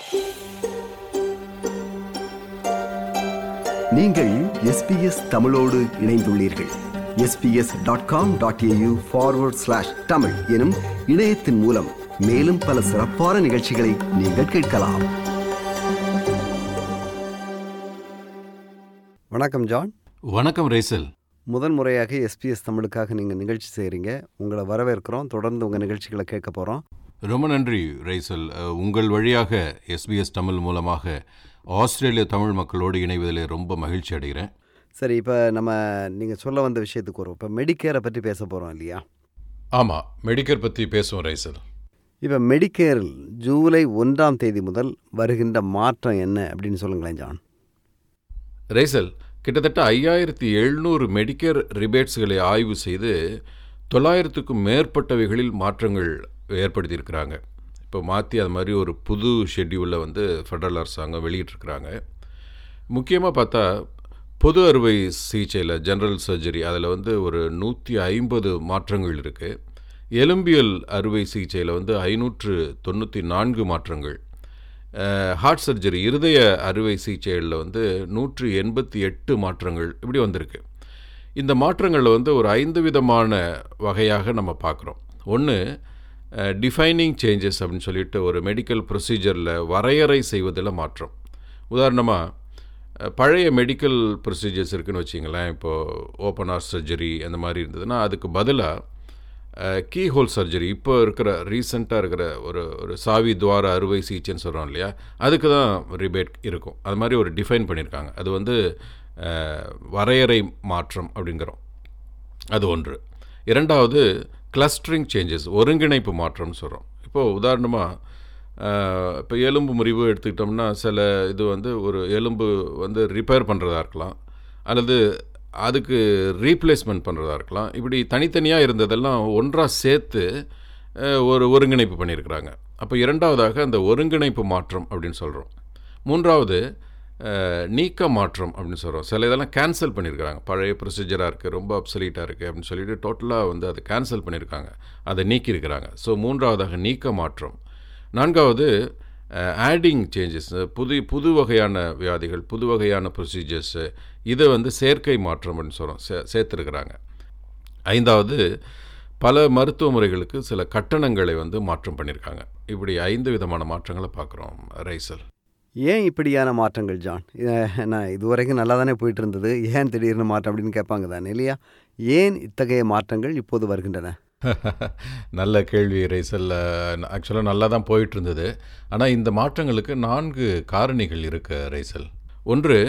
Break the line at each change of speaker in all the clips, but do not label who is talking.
நீங்கள் SBS தமிழோடு இணைந்துள்ளீர்கள். sbs.com.au/tamil எனும் இணையத்தின் மூலம் மேலும் பல சிறப்பான நிகழ்ச்சிகளை நீங்கள் கேட்கலாம். வணக்கம் ஜான்.
வணக்கம் ரேசல்.
முதன் முறையாக SBS தமிழுக்காக நீங்கள் நிகழ்ச்சி செய்கிறீங்க. உங்களை வரவேற்கிறோம். தொடர்ந்து உங்கள் நிகழ்ச்சிகளை கேட்க போகிறோம்.
ரொம்ப நன்றி ரேசல். உங்கள் வழியாக SBS தமிழ் மூலமாக ஆஸ்திரேலிய தமிழ் மக்களோடு இணைவதில் ரொம்ப மகிழ்ச்சி அடைகிறேன்.
சரி, இப்போ நீங்கள் சொல்ல வந்த விஷயத்துக்கு வரும். இப்போ மெடிக்கேரை பற்றி பேச போகிறோம் இல்லையா?
ஆமாம், மெடிக்கேர் பற்றி பேசுவோம் ரேசல்.
இப்போ மெடிக்கேரில் ஜூலை 1ஆம் தேதி முதல் வருகின்ற மாற்றம் என்ன அப்படின்னு சொல்லுங்களேன் ஜான்.
ரேசல், கிட்டத்தட்ட 5700 மெடிக்கேர் ரிபேட்ஸ்களை ஆய்வு செய்து 900க்கும் மேற்பட்டவைகளில் மாற்றங்கள் ஏற்படுத்தியிருக்கிறாங்க. இப்போ மாற்றி அது மாதிரி ஒரு புது ஷெட்யூலில் ஃபெடரல் அரசாங்கம் வெளியிட்டிருக்கிறாங்க. முக்கியமாக பார்த்தா பொது அறுவை சிகிச்சையில் ஜெனரல் சர்ஜரி அதில் ஒரு 150 மாற்றங்கள் இருக்குது. எலும்பியல் அறுவை சிகிச்சையில் 594 மாற்றங்கள், ஹார்ட் சர்ஜரி இருதய அறுவை சிகிச்சைகளில் 188 மாற்றங்கள் இப்படி வந்திருக்கு. இந்த மாற்றங்களில் ஒரு 5 விதமான வகையாக நம்ம பார்க்குறோம். ஒன்று, டிஃபைனிங் சேஞ்சஸ் அப்படின்னு சொல்லிட்டு ஒரு மெடிக்கல் ப்ரொசீஜரில் வரையறை செய்வதில் மாற்றம். உதாரணமாக பழைய மெடிக்கல் ப்ரொசீஜர்ஸ் இருக்குதுன்னு வச்சிங்களேன். இப்போது ஓப்பன் ஹார்ட் சர்ஜரி அந்த மாதிரி இருந்ததுன்னா அதுக்கு பதிலாக கீ ஹோல் சர்ஜரி, இப்போ இருக்கிற ரீசெண்டாக இருக்கிற ஒரு சாவி துவார அறுவை சிகிச்சைன்னு சொல்கிறோம் இல்லையா, அதுக்கு தான் ரிபேட் இருக்கும். அது மாதிரி ஒரு டிஃபைன் பண்ணியிருக்காங்க. அது வரையறை மாற்றம் அப்படிங்கிறோம். அது ஒன்று. இரண்டாவது, கிளஸ்டரிங் சேஞ்சஸ், ஒருங்கிணைப்பு மாற்றம்னு சொல்கிறோம். இப்போது உதாரணமாக இப்போ எலும்பு முறிவு எடுத்துக்கிட்டோம்னா சில இது ஒரு எலும்பு ரிப்பேர் பண்ணுறதா இருக்கலாம், அல்லது அதுக்கு ரீப்ளேஸ்மெண்ட் பண்ணுறதா இருக்கலாம். இப்படி தனித்தனியாக இருந்ததெல்லாம் ஒன்றாக சேர்த்து ஒரு ஒருங்கிணைப்பு பண்ணியிருக்கிறாங்க. அப்போ இரண்டாவதாக அந்த ஒருங்கிணைப்பு மாற்றம் அப்படின்னு சொல்கிறோம். மூன்றாவது, நீக்க மாற்றம் அப்படின்னு சொல்கிறோம். சில இதெல்லாம் கேன்சல் பண்ணியிருக்கிறாங்க. பழைய ப்ரொசீஜராக இருக்குது, ரொம்ப அப்சலீட்டாக இருக்குது அப்படின்னு சொல்லிட்டு டோட்டலாக அதை கேன்சல் பண்ணியிருக்காங்க, அதை நீக்கியிருக்கிறாங்க. ஸோ மூன்றாவதாக நீக்க மாற்றம். நான்காவது, ஆடிங் சேஞ்சஸ், புது வகையான வியாதிகள், புது வகையான ப்ரொசீஜர்ஸு, இதை சேர்க்கை மாற்றம் அப்படின்னு சொல்கிறோம், சேர்த்துருக்கிறாங்க. ஐந்தாவது, பல மருத்துவ முறைகளுக்கு சில கட்டணங்களை மாற்றம் பண்ணியிருக்காங்க. இப்படி 5 விதமான மாற்றங்களை பார்க்குறோம் ரைசல்.
ஏன் இப்படியான மாற்றங்கள் ஜான்? நான் இதுவரைக்கும் நல்லா தானே போயிட்டு இருந்தது, ஏன் திடீர்னு மாற்றம் அப்படின்னு கேட்பாங்க தானே இல்லையா? ஏன் இத்தகைய மாற்றங்கள் இப்போது வருகின்றன?
நல்ல கேள்வி ரைசல். ஆக்சுவலாக நல்லா தான் போயிட்டு இருந்தது. ஆனால் இந்த மாற்றங்களுக்கு 4 காரணிகள் இருக்குது ரைசல். ஒன்று,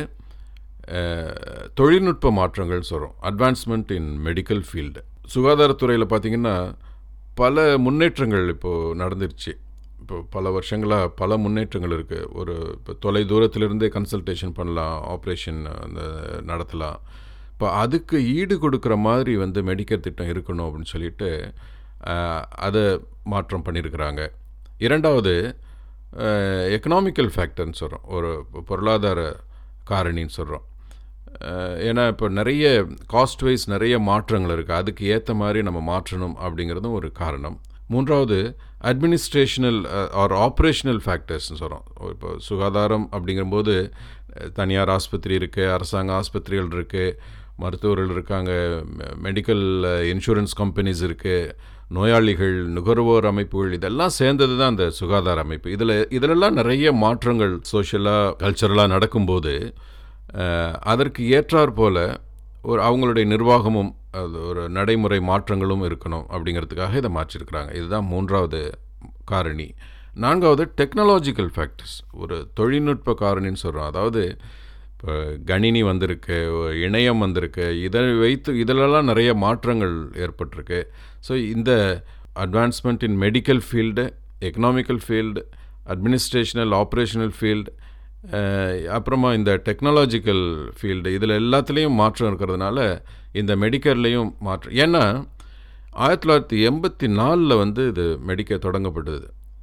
தொழில்நுட்ப மாற்றங்கள் சொல்கிறோம், அட்வான்ஸ்மெண்ட் இன் மெடிக்கல் ஃபீல்டு. சுகாதாரத்துறையில் பார்த்திங்கன்னா பல முன்னேற்றங்கள் இப்போது நடந்துருச்சு. இப்போ பல வருஷங்களாக பல முன்னேற்றங்கள் இருக்குது. இப்போ தொலை தூரத்திலிருந்தே கன்சல்டேஷன் பண்ணலாம், ஆப்ரேஷன் நடத்தலாம். இப்போ அதுக்கு ஈடு கொடுக்குற மாதிரி மெடிக்கேர் திட்டம் இருக்கணும் அப்படின்னு சொல்லிட்டு அதை மாற்றம் பண்ணியிருக்கிறாங்க. இரண்டாவது, எக்கனாமிக்கல் ஃபேக்டர்னு சொல்கிறோம், ஒரு பொருளாதார காரணின்னு சொல்கிறோம். ஏன்னா இப்போ நிறைய காஸ்ட் வைஸ் நிறைய மாற்றங்கள் இருக்குது, அதுக்கு ஏற்ற மாதிரி நம்ம மாற்றணும் அப்படிங்கிறதும் ஒரு காரணம். மூன்றாவது, அட்மினிஸ்ட்ரேஷனல் ஆர் ஆப்ரேஷனல் ஃபேக்டர்ஸ்னு சொல்கிறோம். இப்போ சுகாதாரம் அப்படிங்கும்போது தனியார் ஆஸ்பத்திரி இருக்குது, அரசாங்க ஆஸ்பத்திரிகள் இருக்குது, மருத்துவர்கள் இருக்காங்க, மெடிக்கல் இன்சூரன்ஸ் கம்பெனிஸ் இருக்குது, நோயாளிகள், நுகர்வோர் அமைப்புகள், இதெல்லாம் சேர்ந்தது தான் அந்த சுகாதார அமைப்பு. இதிலெல்லாம் நிறைய மாற்றங்கள் சோஷியலாக கல்ச்சரலாக நடக்கும்போது அதற்கு ஏற்றாற் போல் அவங்களுடைய நிர்வாகமும் அது ஒரு நடைமுறை மாற்றங்களும் இருக்கணும் அப்படிங்கிறதுக்காக இதை மாற்றிருக்கிறாங்க. இதுதான் மூன்றாவது காரணி. நான்காவது, டெக்னாலஜிக்கல் ஃபேக்டர்ஸ், ஒரு தொழில்நுட்ப காரணின்னு சொல்கிறோம். அதாவது இப்போ கணினி வந்திருக்கு, இணையம் வந்திருக்கு, இதை வைத்து இதிலெல்லாம் நிறைய மாற்றங்கள் ஏற்பட்டிருக்கு. ஸோ இந்த advancement in medical field, economical field, administrational operational field, அப்புறமா இந்த டெக்னாலஜிக்கல் ஃபீல்டு, இதில் எல்லாத்துலேயும் மாற்றம் இருக்கிறதுனால இந்த மெடிக்கல்லையும் மாற்றம். ஏன்னா 1984 இது மெடிக்கல் தொடங்கப்பட்டது.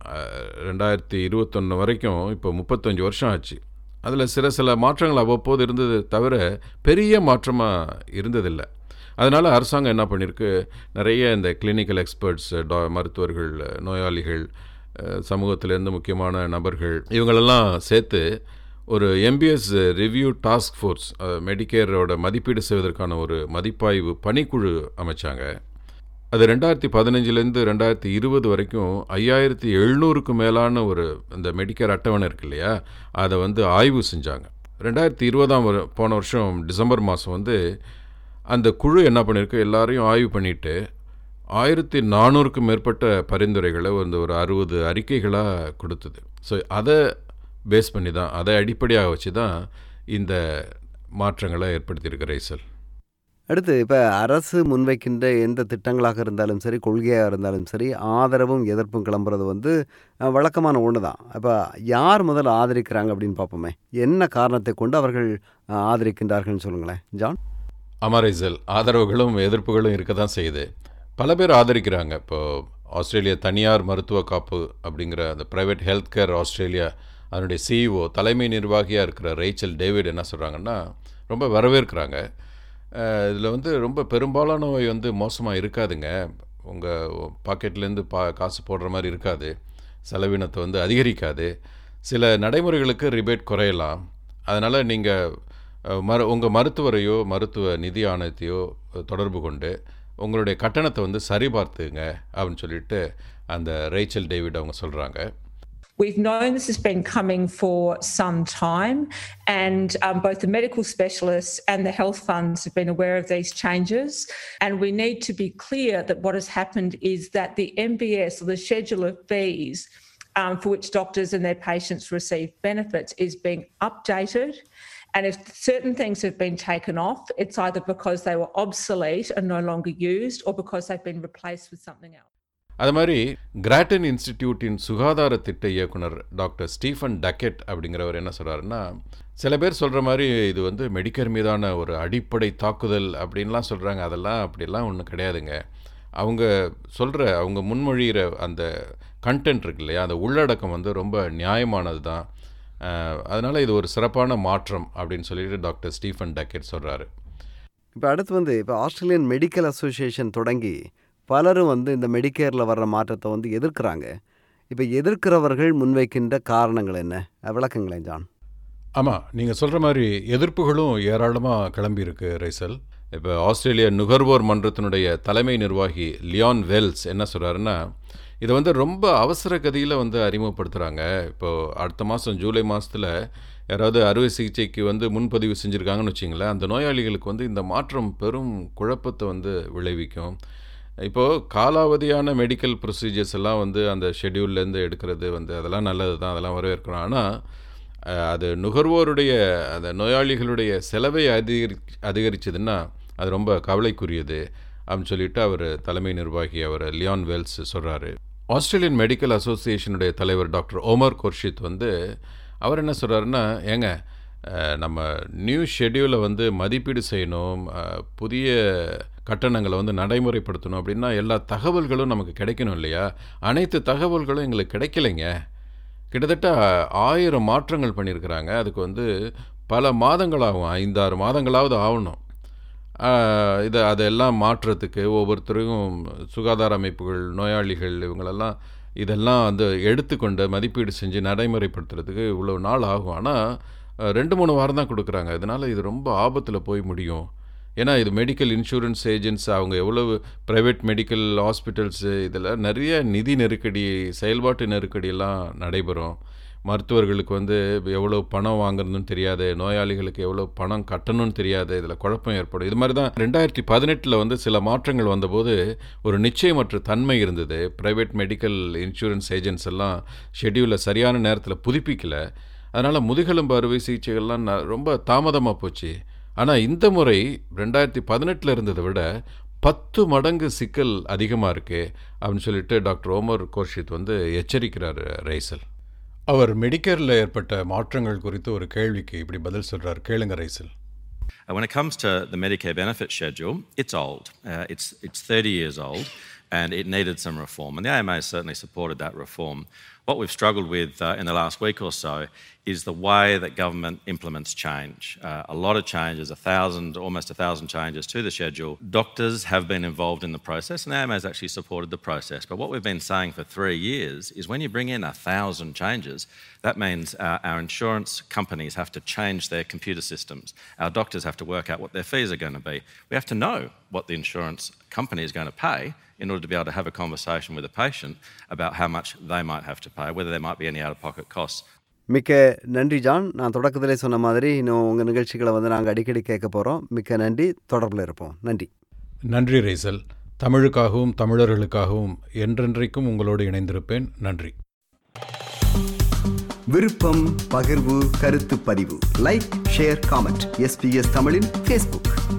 2021 வரைக்கும் இப்போ 35 வருஷம் ஆச்சு. அதில் சில மாற்றங்கள் அவ்வப்போது இருந்தது தவிர பெரிய மாற்றமாக இருந்ததில்லை. அதனால் அரசாங்கம் என்ன பண்ணியிருக்கு, நிறைய இந்த கிளினிக்கல் எக்ஸ்பர்ட்ஸ், மருத்துவர்கள், நோயாளிகள், சமூகத்திலேருந்து முக்கியமான நபர்கள் இவங்களெல்லாம் சேர்த்து ஒரு எம்பிஎஸ் ரிவ்யூ டாஸ்க் ஃபோர்ஸ் மெடிக்கேரோட மதிப்பீடு செய்வதற்கான ஒரு மதிப்பாய்வு பணிக்குழு அமைச்சாங்க. அது 2015 2020 வரைக்கும் 5700க்கும் மேலான ஒரு இந்த மெடிக்கேர் அட்டவணை இருக்கு இல்லையா, அதை வந்து ஆய்வு செஞ்சாங்க. 2020 போன வருஷம் டிசம்பர் மாதம் வந்து அந்த குழு என்ன பண்ணியிருக்கு, எல்லாரையும் ஆய்வு பண்ணிவிட்டு 1400க்கும் மேற்பட்ட பரிந்துரைகளை வந்து ஒரு 60 அறிக்கைகளாக கொடுத்தது. ஸோ அதை பேஸ் பண்ணி தான், அதை அடிப்படையாக வச்சு தான் இந்த மாற்றங்களை ஏற்படுத்தியிருக்கு ரைசல்.
அடுத்து இப்போ அரசு முன்வைக்கின்ற எந்த திட்டங்களாக இருந்தாலும் சரி, கொள்கையாக இருந்தாலும் சரி, ஆதரவும் எதிர்ப்பும் கிளம்புறது வந்து வழக்கமான ஒன்று தான். அப்போ யார் முதல்ல ஆதரிக்கிறாங்க அப்படின்னு பார்ப்போமே. என்ன காரணத்தை கொண்டு அவர்கள் ஆதரிக்கின்றார்கள்னு சொல்லுங்களேன் ஜான்.
ஆமாம் ரைசல், ஆதரவுகளும் எதிர்ப்புகளும் இருக்க தான் செய்யுது. பல பேர் ஆதரிக்கிறாங்க. இப்போது ஆஸ்திரேலியா தனியார் மருத்துவ காப்பு அப்படிங்கிற அந்த ப்ரைவேட் ஹெல்த் கேர் ஆஸ்திரேலியா அதனுடைய சிஇஓ தலைமை நிர்வாகியாக இருக்கிற ரேச்சல் டேவிட் என்ன சொல்கிறாங்கன்னா, ரொம்ப வரவேற்கிறாங்க. இதில் வந்து ரொம்ப பெரும்பாலான நோய் வந்து மோசமாக இருக்காதுங்க, உங்கள் பாக்கெட்லேருந்து காசு போடுற மாதிரி இருக்காது, செலவினத்தை வந்து அதிகரிக்காது, சில நடைமுறைகளுக்கு ரிபேட் குறையலாம், அதனால் நீங்கள் உங்கள் மருத்துவரையோ மருத்துவ நிதி ஆணையத்தையோ தொடர்பு கொண்டு உங்களுடைய கட்டணத்தை வந்து சரிபார்த்துங்க அப்படின்னு சொல்லிட்டு அந்த ரேச்சல் டேவிட் அவங்க சொல்கிறாங்க.
We've known this has been coming for some time, and both the medical specialists and the health funds have been aware of these changes. And we need to be clear that what has happened is that the MBS, or the schedule of fees for which doctors and their patients receive benefits, is being updated. And if certain things have been taken off, it's either because they were obsolete and no longer used, or because they've been replaced with something else.
அது மாதிரி gratin இன்ஸ்டிடியூட்டின் சுகாதார திட்ட இயக்குனர் doctor Stephen Duckett அப்படிங்கிறவர் என்ன சொல்கிறாருன்னா, சில பேர் சொல்கிற மாதிரி இது வந்து மெடிக்கேர் மீதான ஒரு அடிப்படை தாக்குதல் அப்படின்லாம் சொல்கிறாங்க. அதெல்லாம் அப்படிலாம் ஒன்றும் கிடையாதுங்க. அவங்க முன்மொழிகிற அந்த கண்டென்ட் இருக்கு இல்லையா, அந்த உள்ளடக்கம் வந்து ரொம்ப நியாயமானது தான், அதனால் இது ஒரு சிறப்பான மாற்றம் அப்படின்னு சொல்லிட்டு டாக்டர் ஸ்டீஃபன் டக்கெட் சொல்கிறாரு.
இப்போ அடுத்து வந்து இப்போ ஆஸ்திரேலியன் மெடிக்கல் அசோசியேஷன் தொடங்கி பலரும் வந்து இந்த மெடிக்கேரில் வர்ற மாற்றத்தை வந்து எதிர்க்கிறாங்க. இப்போ எதிர்க்கிறவர்கள் முன்வைக்கின்ற காரணங்கள் என்ன, விளக்கங்களேன் ஜான்.
ஆமாம், நீங்கள் சொல்கிற மாதிரி எதிர்ப்புகளும் ஏராளமாக கிளம்பியிருக்கு ரைசல். இப்போ ஆஸ்திரேலியா நுகர்வோர் மன்றத்தினுடைய தலைமை நிர்வாகி லியான் வெல்ஸ் என்ன சொல்கிறாருன்னா, இதை வந்து ரொம்ப அவசர கதியில் வந்து அறிமுகப்படுத்துகிறாங்க. இப்போது அடுத்த மாதம் ஜூலை மாதத்தில் யாராவது அறுவை சிகிச்சைக்கு வந்து முன்பதிவு செஞ்சுருக்காங்கன்னு வச்சிங்களேன், அந்த நோயாளிகளுக்கு வந்து இந்த மாற்றம் பெரும் குழப்பத்தை வந்து விளைவிக்கும். இப்போது காலாவதியான மெடிக்கல் ப்ரொசீஜர்ஸ் எல்லாம் வந்து அந்த ஷெட்யூல்லேருந்து எடுக்கிறது வந்து அதெல்லாம் நல்லது தான், அதெல்லாம் வரவேற்கணும். ஆனால் அது நுகர்வோருடைய அந்த நோயாளிகளுடைய செலவை அதிகரிச்சதுன்னா அது ரொம்ப கவலைக்குரியது அப்படின்னு சொல்லிட்டு அவர் தலைமை நிர்வாகி லியான் வெல்ஸ் சொல்கிறாரு. ஆஸ்திரேலியன் மெடிக்கல் அசோசியேஷனுடைய தலைவர் டாக்டர் ஓமர் குர்ஷித் வந்து அவர் என்ன சொல்கிறாருன்னா, ஏங்க நம்ம நியூ ஷெட்யூலை வந்து மதிப்பீடு செய்யணும், புதிய கட்டணங்களை வந்து நடைமுறைப்படுத்தணும் அப்படின்னா எல்லா தகவல்களும் நமக்கு கிடைக்கணும் இல்லையா, அனைத்து தகவல்களும் எங்களுக்கு கிடைக்கலைங்க. கிட்டத்தட்ட 1000 மாற்றங்கள் பண்ணியிருக்கிறாங்க. அதுக்கு வந்து பல மாதங்களாகும், 5-6 மாதங்களாவது ஆகணும். அதெல்லாம் மாற்றத்துக்கு ஒவ்வொருத்தரும் சுகாதார அமைப்புகள், நோயாளிகள், இவங்களெல்லாம் இதெல்லாம் வந்து எடுத்துக்கொண்டு மதிப்பீடு செஞ்சு நடைமுறைப்படுத்துறதுக்கு இவ்வளோ நாள் ஆகும். ஆனால் 2-3 வாரம் தான் கொடுக்குறாங்க. இதனால் இது ரொம்ப ஆபத்தில் போய் முடியும். ஏன்னா இது மெடிக்கல் இன்சூரன்ஸ் ஏஜென்ட்ஸ், அவங்க எவ்வளவு ப்ரைவேட் மெடிக்கல் ஹாஸ்பிட்டல்ஸு, இதில் நிறைய நிதி நெருக்கடி, செயல்பாட்டு நெருக்கடியெல்லாம் நடைபெறும். மருத்துவர்களுக்கு வந்து எவ்வளோ பணம் வாங்குறதுன்னு தெரியாது, நோயாளிகளுக்கு எவ்வளோ பணம் கட்டணும்னு தெரியாது, இதில் குழப்பம் ஏற்படும். இது மாதிரி தான் 2018 வந்து சில மாற்றங்கள் வந்தபோது ஒரு நிச்சயமற்ற தன்மை இருந்தது. ப்ரைவேட் மெடிக்கல் இன்சூரன்ஸ் ஏஜென்ட்ஸ் எல்லாம் ஷெட்யூலை சரியான நேரத்தில் புதுப்பிக்கலை. அதனால் முதுகெலும்பு அறுவை சிகிச்சைகள்லாம் ரொம்ப தாமதமாக போச்சு. ஆனால் இந்த முறை 2018 இருந்ததை விட 10 மடங்கு சிக்கல் அதிகமாக இருக்குது அப்படின்னு சொல்லிட்டு டாக்டர் ஓமர் கோர்ஷித் வந்து எச்சரிக்கிறார் ரைசல். அவர் மெடிக்கேரில் ஏற்பட்ட மாற்றங்கள் குறித்து ஒரு கேள்விக்கு இப்படி பதில் சொல்கிறார், கேளுங்க Raisal.
When it comes to the Medicare benefit schedule, it's old. It's 30 years old, and it needed some reform. And the AMA certainly supported that reform. What we've struggled with in the last week or so is the way that government implements change. A lot of changes, almost 1,000 changes to the schedule. Doctors have been involved in the process, and AMA has actually supported the process. But what we've been saying for 3 years is when you bring in 1,000 changes, that means our insurance companies have to change their computer systems. Our doctors have to work out what their fees are going to be. We have to know what the insurance company is going to pay in order to be able to have a conversation with a patient about how much they might have to pay, whether there might be any out-of-pocket costs.
மிக்க நன்றி John. நான் தொடக்கத்திலே சொன்ன மாதிரி இன்னும் உங்கள் நிகழ்ச்சிகளை வந்து நாங்கள் அடிக்கடி கேட்க போகிறோம். மிக்க நன்றி. தொடர்பில் இருப்போம். நன்றி.
நன்றி ரேசல். தமிழுக்காகவும் தமிழர்களுக்காகவும் என்றென்றைக்கும் உங்களோடு இணைந்திருப்பேன். நன்றி.
விருப்பம், பகிர்வு, கருத்து பதிவு, லைக், ஷேர், காமெண்ட். SBS தமிழின் Facebook.